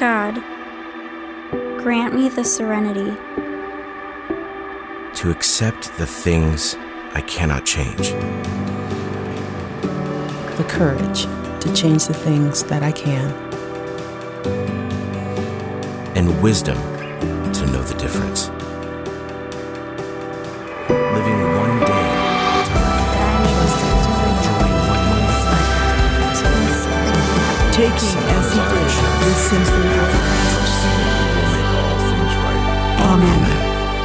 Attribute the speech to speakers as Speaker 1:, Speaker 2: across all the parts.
Speaker 1: God, grant me the serenity
Speaker 2: to accept the things I cannot change,
Speaker 3: the courage to change the things that I can,
Speaker 2: and wisdom to know the difference. Living one day at a time, enjoying one moment at a time,
Speaker 4: taking as he did this sinful world.
Speaker 2: trusting that he will make all things right.
Speaker 4: Amen.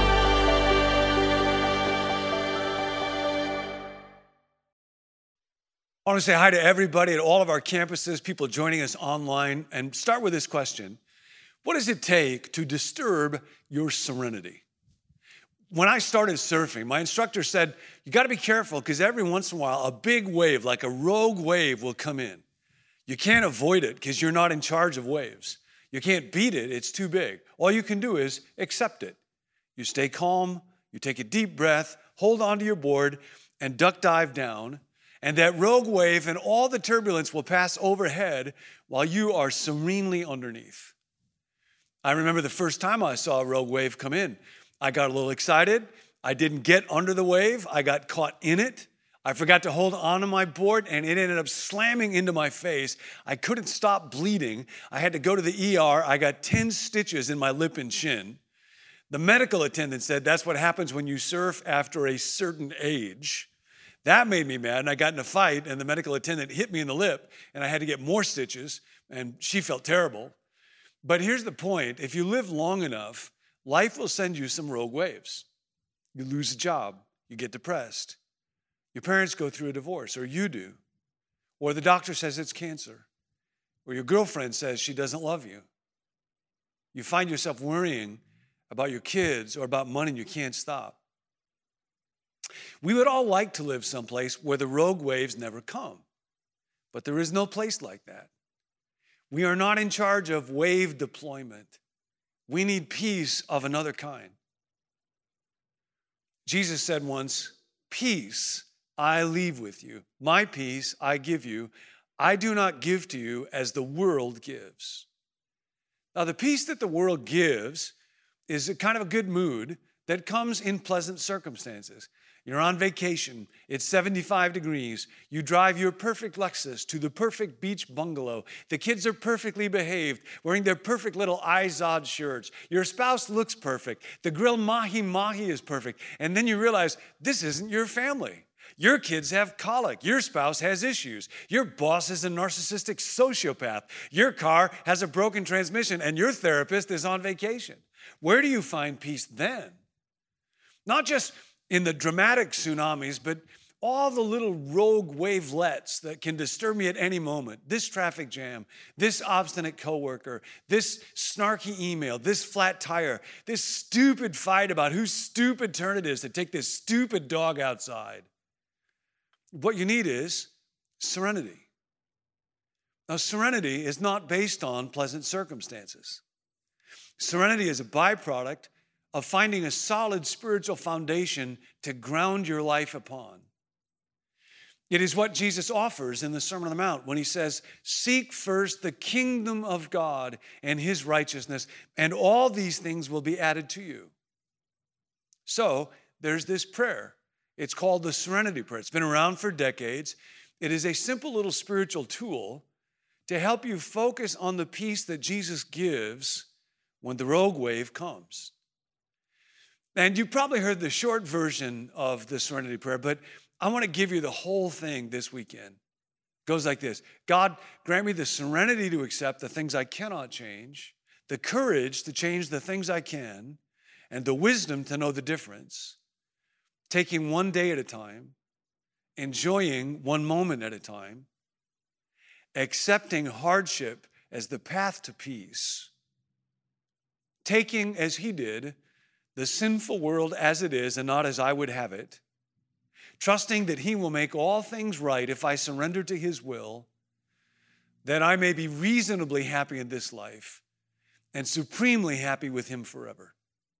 Speaker 5: I want to say hi to everybody at all of our campuses, people joining us online, and start with this question. What does it take to disturb your serenity? When I started surfing, my instructor said, you got to be careful because every once in a while, a big wave, like a rogue wave, will come in. You can't avoid it because you're not in charge of waves. You can't beat it, it's too big. All you can do is accept it. You stay calm, you take a deep breath, hold onto your board, and duck dive down. And that rogue wave and all the turbulence will pass overhead while you are serenely underneath. I remember the first time I saw a rogue wave come in. I got a little excited. I didn't get under the wave. I got caught in it. I forgot to hold onto my board, and it ended up slamming into my face. I couldn't stop bleeding. I had to go to the ER. I got 10 stitches in my lip and chin. The medical attendant said that's what happens when you surf after a certain age. That made me mad, and I got in a fight, and the medical attendant hit me in the lip, and I had to get more stitches, and she felt terrible. But here's the point. If you live long enough, life will send you some rogue waves. You lose a job. You get depressed. Your parents go through a divorce, or you do. Or the doctor says it's cancer. Or your girlfriend says she doesn't love you. You find yourself worrying about your kids or about money, and you can't stop. We would all like to live someplace where the rogue waves never come, but there is no place like that. We are not in charge of wave deployment. We need peace of another kind. Jesus said once, peace I leave with you. My peace I give you. I do not give to you as the world gives. Now, the peace that the world gives is a kind of a good mood that comes in pleasant circumstances. You're on vacation, it's 75 degrees, you drive your perfect Lexus to the perfect beach bungalow, the kids are perfectly behaved, wearing their perfect little Izod shirts, your spouse looks perfect, the grilled mahi-mahi is perfect, and then you realize this isn't your family. Your kids have colic, your spouse has issues, your boss is a narcissistic sociopath, your car has a broken transmission, and your therapist is on vacation. Where do you find peace then? Not just in the dramatic tsunamis, but all the little rogue wavelets that can disturb me at any moment. This traffic jam, this obstinate coworker, this snarky email, this flat tire, this stupid fight about whose stupid turn it is to take this stupid dog outside. What you need is serenity. Now, serenity is not based on pleasant circumstances. Serenity is a byproduct of finding a solid spiritual foundation to ground your life upon. It is what Jesus offers in the Sermon on the Mount when he says, seek first the kingdom of God and his righteousness, and all these things will be added to you. So there's this prayer. It's called the Serenity Prayer. It's been around for decades. It is a simple little spiritual tool to help you focus on the peace that Jesus gives when the rogue wave comes. And you probably heard the short version of the Serenity Prayer, but I want to give you the whole thing this weekend. It goes like this. God, grant me the serenity to accept the things I cannot change, the courage to change the things I can, and the wisdom to know the difference, taking one day at a time, enjoying one moment at a time, accepting hardship as the path to peace, taking, as he did, the sinful world as it is and not as I would have it, trusting that he will make all things right if I surrender to his will, that I may be reasonably happy in this life and supremely happy with him forever.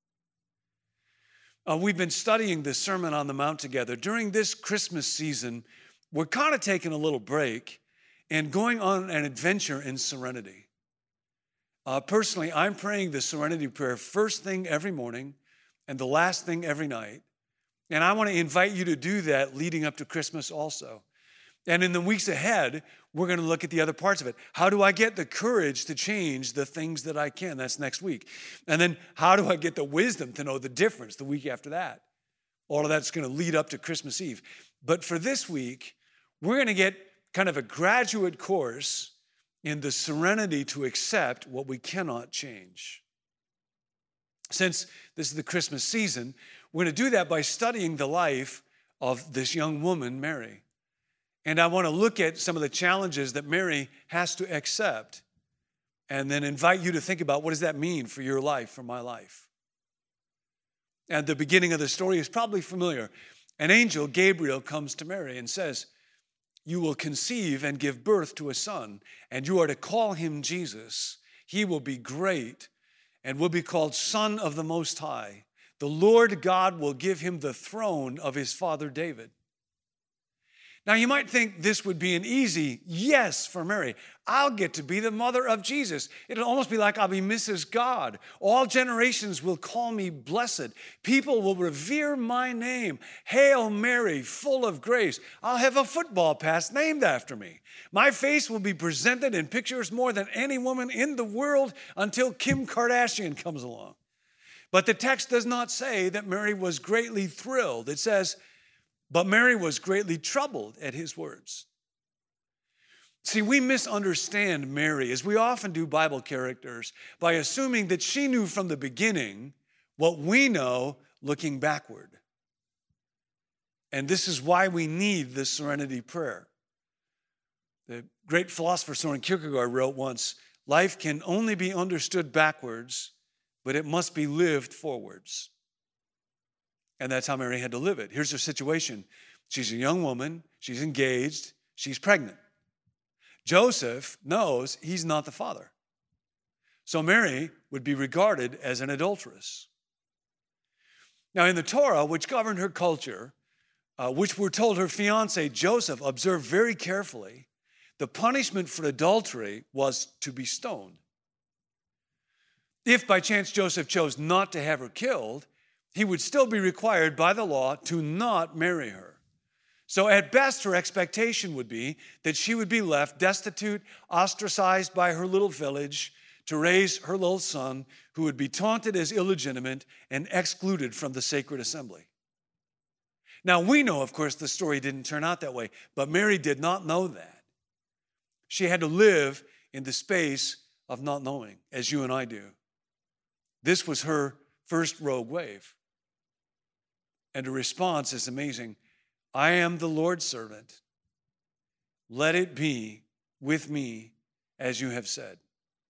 Speaker 5: We've been studying the Sermon on the Mount together. During this Christmas season, we're kind of taking a little break and going on an adventure in serenity. Personally, I'm praying the serenity prayer first thing every morning and the last thing every night. And I want to invite you to do that leading up to Christmas also. And in the weeks ahead, we're going to look at the other parts of it. How do I get the courage to change the things that I can? That's next week. And then how do I get the wisdom to know the difference the week after that? All of that's going to lead up to Christmas Eve. But for this week, we're going to get kind of a graduate course in the serenity to accept what we cannot change. Since this is the Christmas season, we're going to do that by studying the life of this young woman, Mary. And I want to look at some of the challenges that Mary has to accept and then invite you to think about what does that mean for your life, for my life. And the beginning of the story is probably familiar. An angel, Gabriel, comes to Mary and says, "You will conceive and give birth to a son, and you are to call him Jesus. He will be great and will be called Son of the Most High. The Lord God will give him the throne of his father David." Now, you might think this would be an easy yes for Mary. I'll get to be the mother of Jesus. It'll almost be like I'll be Mrs. God. All generations will call me blessed. People will revere my name. Hail Mary, full of grace. I'll have a football pass named after me. My face will be presented in pictures more than any woman in the world until Kim Kardashian comes along. But the text does not say that Mary was greatly thrilled. It says, but Mary was greatly troubled at his words. See, we misunderstand Mary, as we often do Bible characters, by assuming that she knew from the beginning what we know looking backward. And this is why we need the serenity prayer. The great philosopher Soren Kierkegaard wrote once, "Life can only be understood backwards, but it must be lived forwards." And that's how Mary had to live it. Here's her situation. She's a young woman. She's engaged. She's pregnant. Joseph knows he's not the father. So Mary would be regarded as an adulteress. Now, in the Torah, which governed her culture, which we're told her fiancé Joseph observed very carefully, the punishment for adultery was to be stoned. If by chance Joseph chose not to have her killed, he would still be required by the law to not marry her. So at best, her expectation would be that she would be left destitute, ostracized by her little village to raise her little son, who would be taunted as illegitimate and excluded from the sacred assembly. Now, we know, of course, the story didn't turn out that way, but Mary did not know that. She had to live in the space of not knowing, as you and I do. This was her first rogue wave. And the response is amazing. "I am the Lord's servant. Let it be with me as you have said."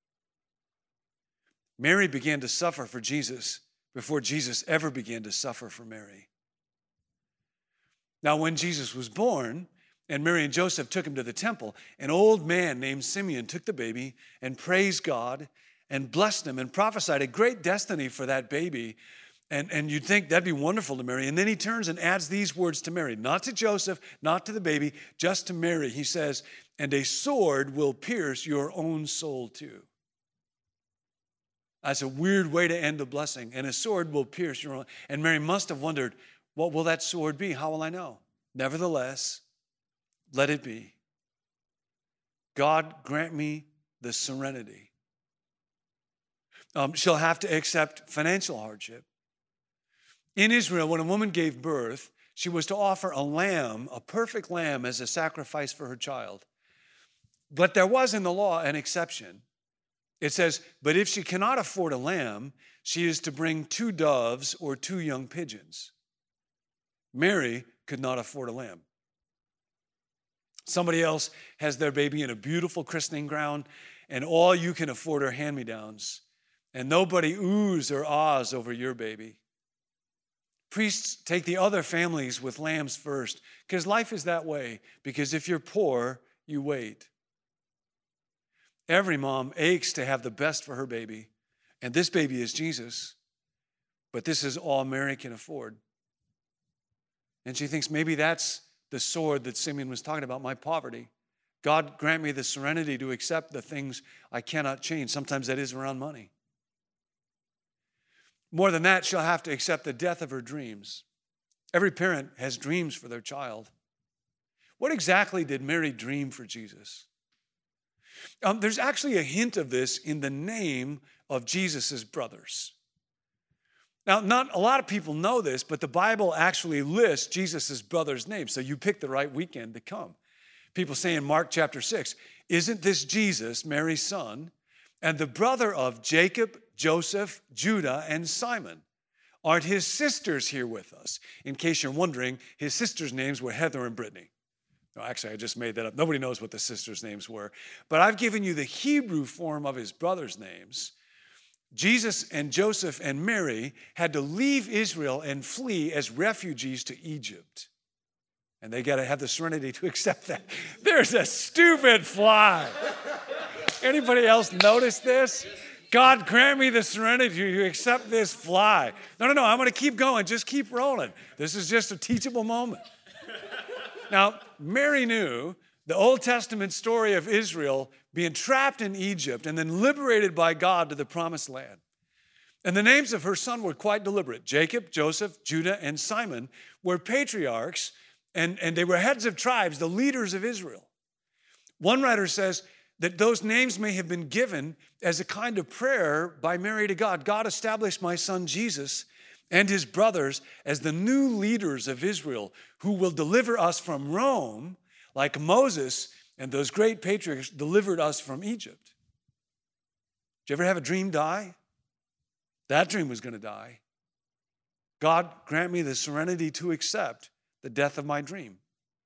Speaker 5: Mary began to suffer for Jesus before Jesus ever began to suffer for Mary. Now, when Jesus was born and Mary and Joseph took him to the temple, an old man named Simeon took the baby and praised God and blessed him and prophesied a great destiny for that baby. And you'd think that'd be wonderful to Mary. And then he turns and adds these words to Mary, not to Joseph, not to the baby, just to Mary. He says, "And a sword will pierce your own soul too." That's a weird way to end a blessing. And a sword will pierce your own. And Mary must have wondered, what will that sword be? How will I know? Nevertheless, let it be. God grant me the serenity. She'll have to accept financial hardship. In Israel, when a woman gave birth, she was to offer a lamb, a perfect lamb, as a sacrifice for her child. But there was in the law an exception. It says, but if she cannot afford a lamb, she is to bring 2 doves or 2 young pigeons. Mary could not afford a lamb. Somebody else has their baby in a beautiful christening ground, and all you can afford are hand-me-downs, and nobody oohs or ahs over your baby. Priests take the other families with lambs first, because life is that way, because if you're poor, you wait. Every mom aches to have the best for her baby, and this baby is Jesus, but this is all Mary can afford. And she thinks maybe that's the sword that Simeon was talking about, my poverty. God, grant me the serenity to accept the things I cannot change. Sometimes that is around money. More than that, she'll have to accept the death of her dreams. Every parent has dreams for their child. What exactly did Mary dream for Jesus? There's actually a hint of this in the name of Jesus' brothers. Now, not a lot of people know this, but the Bible actually lists Jesus' brothers' names, so you picked the right weekend to come. People say in Mark chapter 6, isn't this Jesus, Mary's son, and the brother of Jacob, Joseph, Judah, and Simon? Aren't his sisters here with us? In case you're wondering, his sisters' names were Heather and Brittany. No, actually, I just made that up. Nobody knows what the sisters' names were. But I've given you the Hebrew form of his brothers' names. Jesus and Joseph and Mary had to leave Israel and flee as refugees to Egypt. And they got to have the serenity to accept that. There's a stupid fly. Anybody else notice this? God, grant me the serenity to accept this fly. No, I'm going to keep going. Just keep rolling. This is just a teachable moment. Now, Mary knew the Old Testament story of Israel being trapped in Egypt and then liberated by God to the promised land. And the names of her son were quite deliberate. Jacob, Joseph, Judah, and Simon were patriarchs, and they were heads of tribes, the leaders of Israel. One writer says that those names may have been given as a kind of prayer by Mary to God. God established my son Jesus and his brothers as the new leaders of Israel who will deliver us from Rome like Moses and those great patriarchs delivered us from Egypt. Did you ever have a dream die? That dream was going to die. God, grant me the serenity to accept the death of my dream.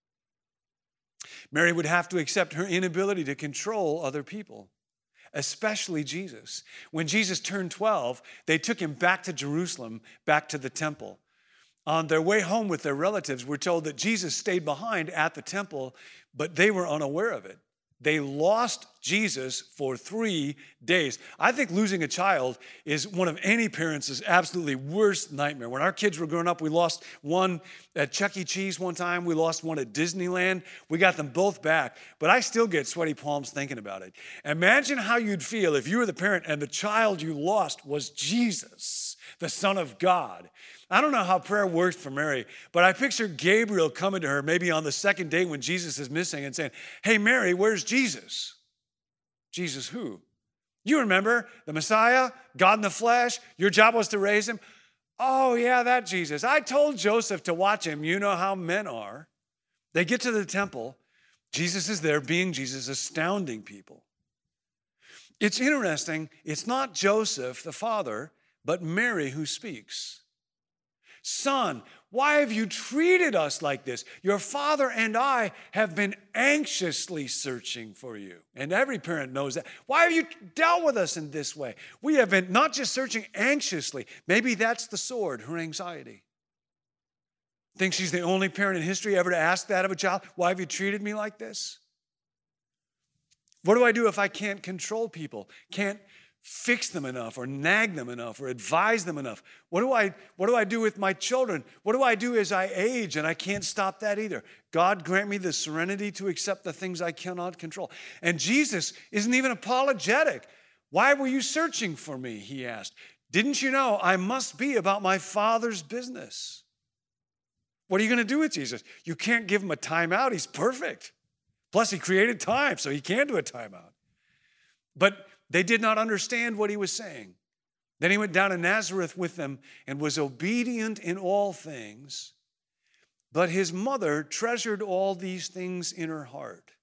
Speaker 5: Mary would have to accept her inability to control other people, especially Jesus. When Jesus turned 12, they took him back to Jerusalem, back to the temple. On their way home with their relatives, we're told that Jesus stayed behind at the temple, but they were unaware of it. They lost Jesus for 3 days. I think losing a child is one of any parents' absolutely worst nightmare. When our kids were growing up, we lost one at Chuck E. Cheese one time. We lost one at Disneyland. We got them both back, but I still get sweaty palms thinking about it. Imagine how you'd feel if you were the parent and the child you lost was Jesus, the Son of God. I don't know how prayer worked for Mary, but I picture Gabriel coming to her maybe on the second day when Jesus is missing and saying, hey, Mary, where's Jesus? Jesus who? You remember the Messiah, God in the flesh? Your job was to raise him? Oh, yeah, that Jesus. I told Joseph to watch him. You know how men are. They get to the temple. Jesus is there being Jesus, astounding people. It's interesting. It's not Joseph, the father, but Mary who speaks. Son, why have you treated us like this? Your father and I have been anxiously searching for you. And every parent knows that. Why have you dealt with us in this way? We have been not just searching anxiously. Maybe that's the sword, her anxiety. Think she's the only parent in history ever to ask that of a child? Why have you treated me like this? What do I do if I can't control people? Can't fix them enough or nag them enough or advise them enough? What do I do with my children? What do I do as I age and I can't stop that either? God, grant me the serenity to accept the things I cannot control. And Jesus isn't even apologetic. Why were you searching for me? He asked. Didn't you know I must be about my Father's business? What are you going to do with Jesus? You can't give him a timeout. He's perfect. Plus, he created time, so he can do a timeout. But they did not understand what he was saying. Then he went down to Nazareth with them and was obedient in all things. But his mother treasured all these things in her heart.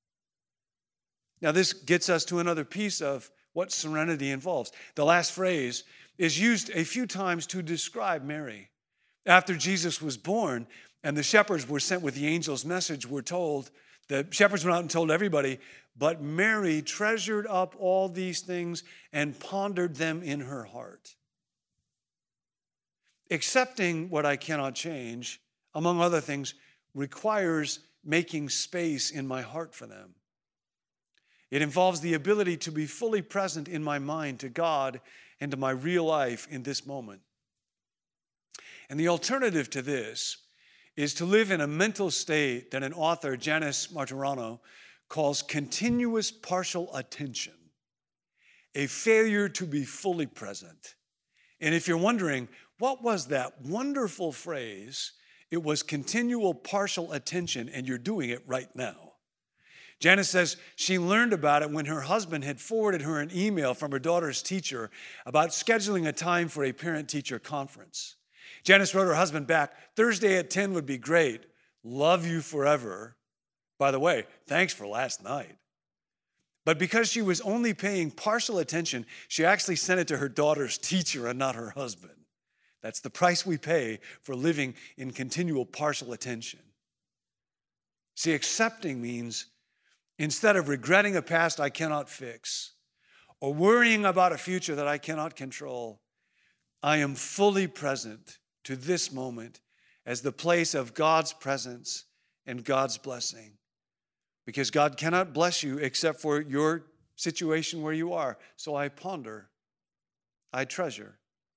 Speaker 5: Now, this gets us to another piece of what serenity involves. The last phrase is used a few times to describe Mary. After Jesus was born and the shepherds were sent with the angel's message, we're told, the shepherds went out and told everybody, but Mary treasured up all these things and pondered them in her heart. Accepting what I cannot change, among other things, requires making space in my heart for them. It involves the ability to be fully present in my mind to God and to my real life in this moment. And the alternative to this is to live in a mental state that an author, Janice Martirano, calls continuous partial attention a failure to be fully present. And if you're wondering, what was that wonderful phrase? It was continual partial attention, and you're doing it right now. Janice says she learned about it when her husband had forwarded her an email from her daughter's teacher about scheduling a time for a parent-teacher conference. Janice wrote her husband back, Thursday at 10 would be great. Love you forever. By the way, thanks for last night. But because she was only paying partial attention, she actually sent it to her daughter's teacher and not her husband. That's the price we pay for living in continual partial attention. See, accepting means instead of regretting a past I cannot fix or worrying about a future that I cannot control, I am fully present to this moment as the place of God's presence and God's blessing. Because God cannot bless you except for your situation where you are. So I ponder, I treasure.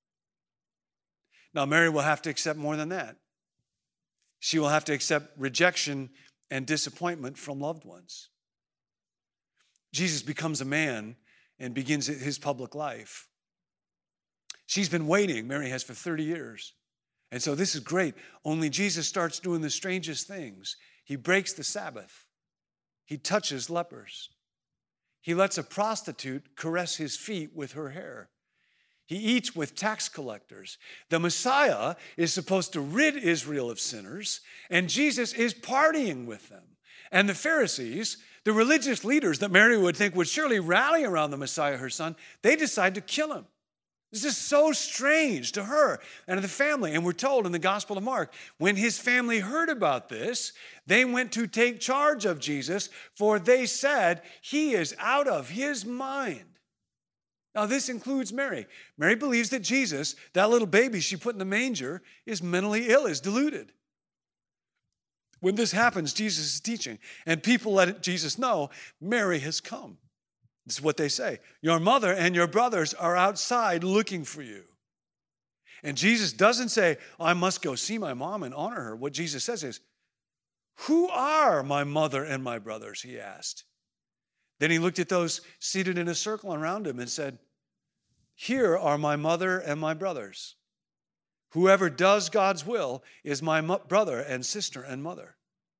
Speaker 5: Now, Mary will have to accept more than that. She will have to accept rejection and disappointment from loved ones. Jesus becomes a man and begins his public life. She's been waiting, Mary has, for 30 years. And so this is great. Only Jesus starts doing the strangest things. He breaks the Sabbath. He touches lepers. He lets a prostitute caress his feet with her hair. He eats with tax collectors. The Messiah is supposed to rid Israel of sinners, and Jesus is partying with them. And the Pharisees, the religious leaders that Mary would think would surely rally around the Messiah, her son, they decide to kill him. This is so strange to her and to the family. And we're told in the Gospel of Mark, when his family heard about this, they went to take charge of Jesus, for they said, he is out of his mind. Now, this includes Mary. Mary believes that Jesus, that little baby she put in the manger, is mentally ill, is deluded. When this happens, Jesus is teaching, and people let Jesus know Mary has come. This is what they say. Your mother and your brothers are outside looking for you. And Jesus doesn't say, I must go see my mom and honor her. What Jesus says is, who are my mother and my brothers, he asked. Then he looked at those seated in a circle around him and said, here are my mother and my brothers. Whoever does God's will is my brother and sister and mother.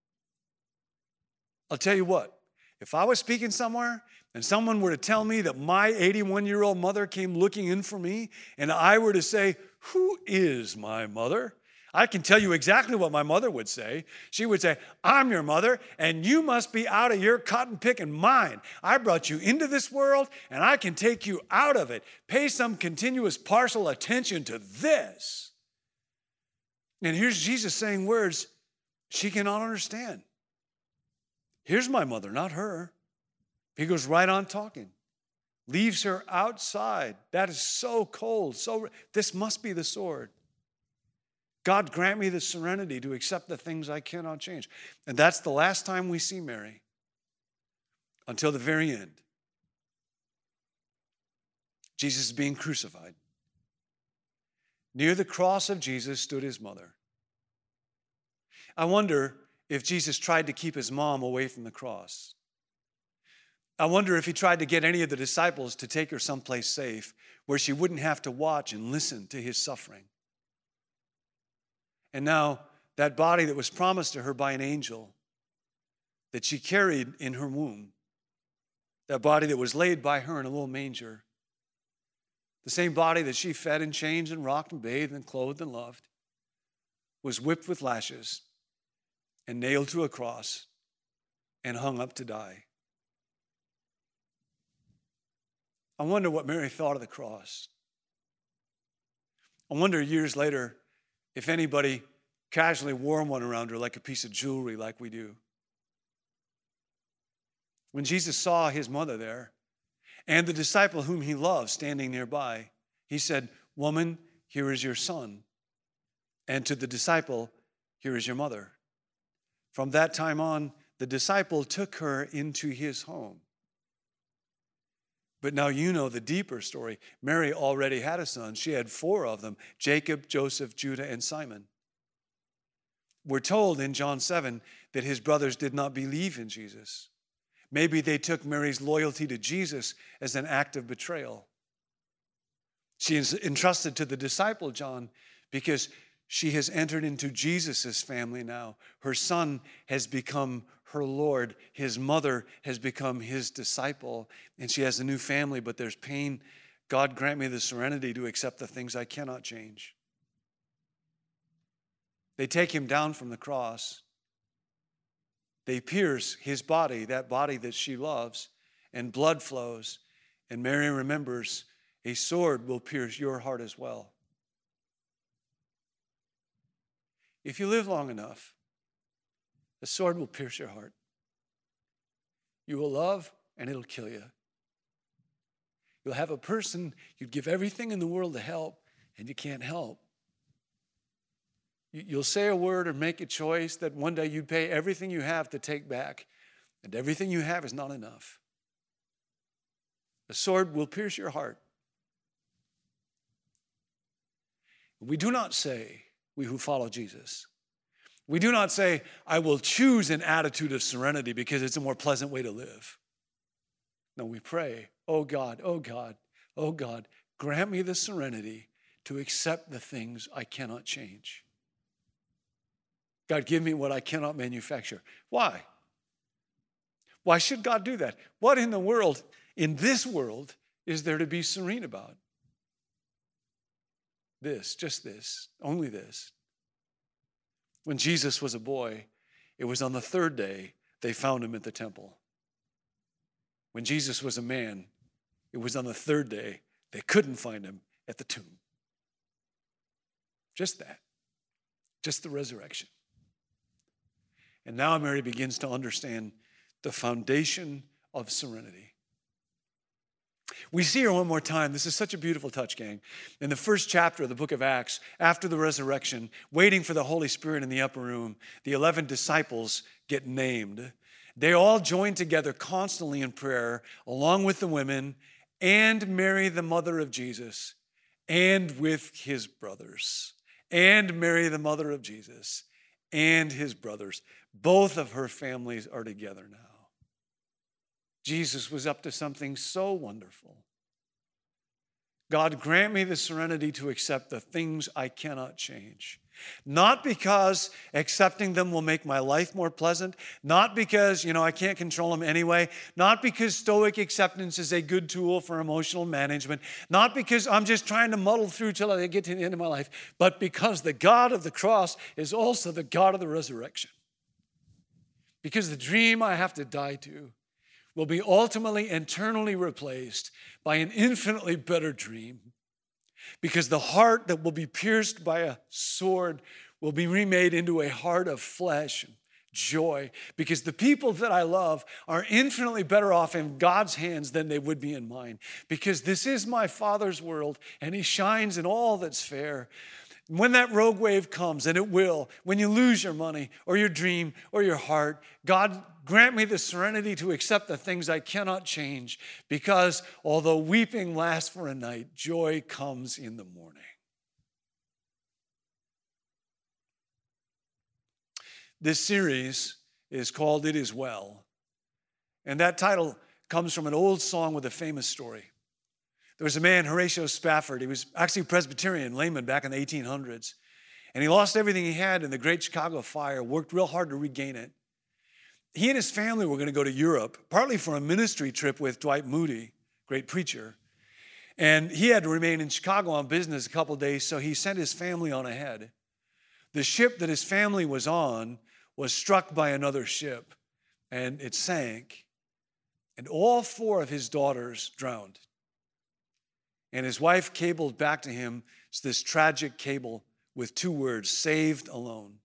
Speaker 5: I'll tell you what, if I was speaking somewhere and someone were to tell me that my 81-year-old mother came looking in for me, and I were to say, who is my mother? I can tell you exactly what my mother would say. She would say, I'm your mother, and you must be out of your cotton picking mind. I brought you into this world, and I can take you out of it. Pay some continuous partial attention to this. And here's Jesus saying words she cannot understand. Here's my mother, not her. He goes right on talking. Leaves her outside. That is so cold. This must be the sword. God, grant me the serenity to accept the things I cannot change. And that's the last time we see Mary until the very end. Jesus is being crucified. Near the cross of Jesus stood his mother. I wonder if Jesus tried to keep his mom away from the cross. I wonder if he tried to get any of the disciples to take her someplace safe where she wouldn't have to watch and listen to his suffering. And now that body that was promised to her by an angel that she carried in her womb, that body that was laid by her in a little manger, the same body that she fed and changed and rocked and bathed and clothed and loved, was whipped with lashes and nailed to a cross and hung up to die. I wonder what Mary thought of the cross. I wonder years later if anybody casually wore one around her like a piece of jewelry like we do. When Jesus saw his mother there and the disciple whom he loved standing nearby, he said, woman, here is your son. And to the disciple, here is your mother. From that time on, the disciple took her into his home. But now you know the deeper story. Mary already had a son. She had 4 of them, Jacob, Joseph, Judah, and Simon. We're told in John 7 that his brothers did not believe in Jesus. Maybe they took Mary's loyalty to Jesus as an act of betrayal. She is entrusted to the disciple John because she has entered into Jesus' family now. Her son has become her Lord. His mother has become his disciple. And she has a new family, but there's pain. God grant me the serenity to accept the things I cannot change. They take him down from the cross. They pierce his body, that body that she loves, and blood flows. And Mary remembers, a sword will pierce your heart as well. If you live long enough, the sword will pierce your heart. You will love, and it'll kill you. You'll have a person you'd give everything in the world to help, and you can't help. You'll say a word or make a choice that one day you'd pay everything you have to take back, and everything you have is not enough. The sword will pierce your heart. We do not say, we who follow Jesus, we do not say, I will choose an attitude of serenity because it's a more pleasant way to live. No, we pray, oh God, oh God, oh God, grant me the serenity to accept the things I cannot change. God, give me what I cannot manufacture. Why? Why should God do that? What in the world, in this world, is there to be serene about? This, just this, only this. When Jesus was a boy, it was on the third day they found him at the temple. When Jesus was a man, it was on the third day they couldn't find him at the tomb. Just that. Just the resurrection. And now Mary begins to understand the foundation of serenity. We see her one more time. This is such a beautiful touch, gang. In the first chapter of the book of Acts, after the resurrection, waiting for the Holy Spirit in the upper room, the 11 disciples get named. They all join together constantly in prayer, along with the women and Mary, the mother of Jesus, and with his brothers. And Mary, the mother of Jesus, and his brothers. Both of her families are together now. Jesus was up to something so wonderful. God, grant me the serenity to accept the things I cannot change. Not because accepting them will make my life more pleasant. Not because, I can't control them anyway. Not because stoic acceptance is a good tool for emotional management. Not because I'm just trying to muddle through till I get to the end of my life. But because the God of the cross is also the God of the resurrection. Because the dream I have to die to will be ultimately eternally replaced by an infinitely better dream. Because the heart that will be pierced by a sword will be remade into a heart of flesh and joy. Because the people that I love are infinitely better off in God's hands than they would be in mine. Because this is my Father's world, and he shines in all that's fair. When that rogue wave comes, and it will, when you lose your money or your dream or your heart, God, grant me the serenity to accept the things I cannot change, because although weeping lasts for a night, joy comes in the morning. This series is called It Is Well, and that title comes from an old song with a famous story. There was a man, Horatio Spafford. He was actually a Presbyterian layman back in the 1800s. And he lost everything he had in the Great Chicago Fire, worked real hard to regain it. He and his family were going to go to Europe, partly for a ministry trip with Dwight Moody, great preacher. And he had to remain in Chicago on business a couple of days, so he sent his family on ahead. The ship that his family was on was struck by another ship, and it sank. And all 4 of his daughters drowned. And his wife cabled back to him this tragic cable with 2 words, saved alone.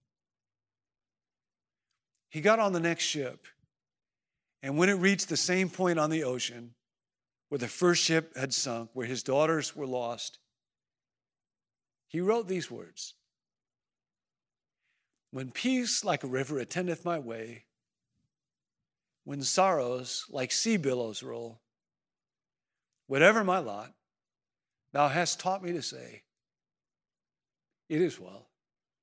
Speaker 5: He got on the next ship, and when it reached the same point on the ocean where the first ship had sunk, where his daughters were lost, he wrote these words: when peace like a river attendeth my way, when sorrows like sea billows roll, whatever my lot, thou hast taught me to say, it is well.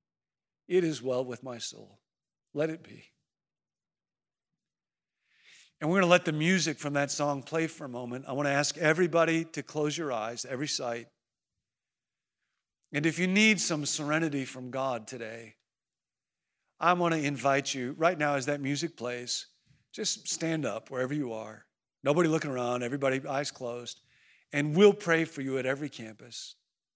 Speaker 5: It is well with my soul. Let it be. And we're going to let the music from that song play for a moment. I want to ask everybody to close your eyes, every sight. And if you need some serenity from God today, I want to invite you right now as that music plays, just stand up wherever you are. Nobody looking around, everybody eyes closed. And we'll pray for you at every campus.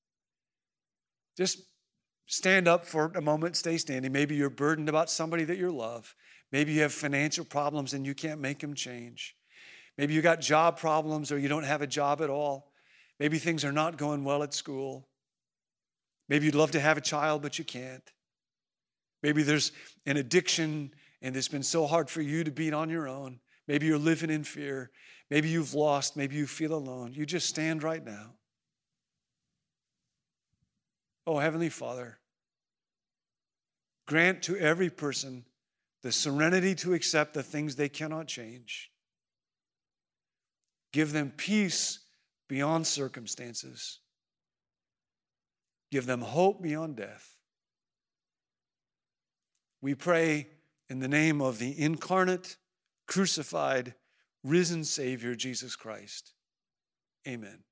Speaker 5: Just stand up for a moment, stay standing. Maybe you're burdened about somebody that you love. Maybe you have financial problems and you can't make them change. Maybe you got job problems or you don't have a job at all. Maybe things are not going well at school. Maybe you'd love to have a child, but you can't. Maybe there's an addiction and it's been so hard for you to beat on your own. Maybe you're living in fear. Maybe you've lost. Maybe you feel alone. You just stand right now. Oh, Heavenly Father, grant to every person the serenity to accept the things they cannot change. Give them peace beyond circumstances. Give them hope beyond death. We pray in the name of the incarnate, crucified, risen Savior, Jesus Christ. Amen.